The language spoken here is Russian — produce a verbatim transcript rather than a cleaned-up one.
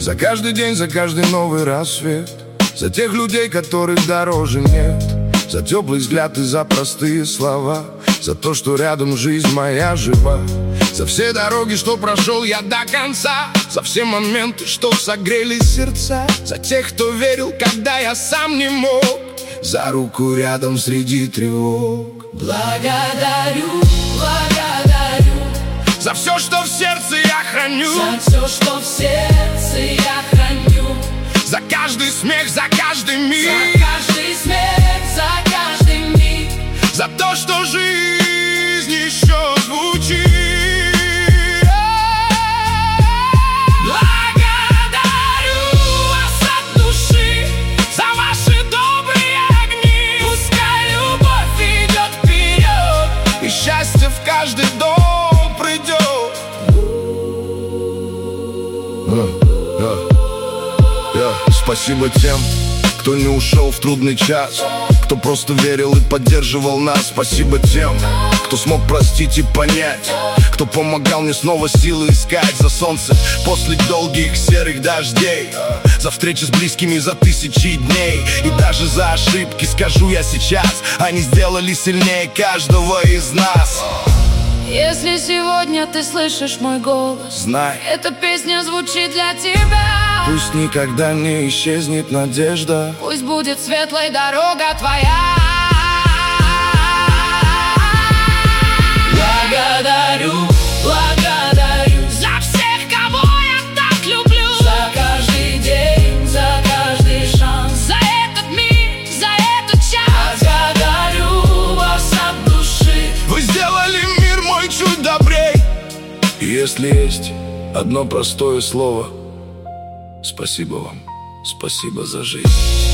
За каждый день, за каждый новый рассвет, за тех людей, которых дороже нет, за теплый взгляд и за простые слова, за то, что рядом жизнь моя жива, за все дороги, что прошел я до конца, за все моменты, что согрели сердца, за тех, кто верил, когда я сам не мог, за руку рядом среди тревог. Благодарю, благодарю за все, что в сердце я храню, за все, что в сердце я храню, за каждый смех, за каждый миг, за каждый смех, за каждый миг, за то, что жизнь еще звучит. Благодарю вас от души за ваши добрые огни. Пускай любовь идет вперед, и счастье в каждый дом придет. Спасибо тем, кто не ушел в трудный час, кто просто верил и поддерживал нас. Спасибо тем, кто смог простить и понять, кто помогал мне снова силы искать. За солнце после долгих серых дождей, за встречи с близкими за тысячи дней, и даже за ошибки, скажу я сейчас, они сделали сильнее каждого из нас. Если сегодня ты слышишь мой голос, знай, эта песня звучит для тебя. Пусть никогда не исчезнет надежда, пусть будет светлой дорога твоя. Благодарю, благодарю за всех, кого я так люблю, за каждый день, за каждый шанс, за этот миг, за этот час. Благодарю вас от души, вы сделали мир мой чуть добрей. И если есть одно простое слово: спасибо вам, спасибо за жизнь.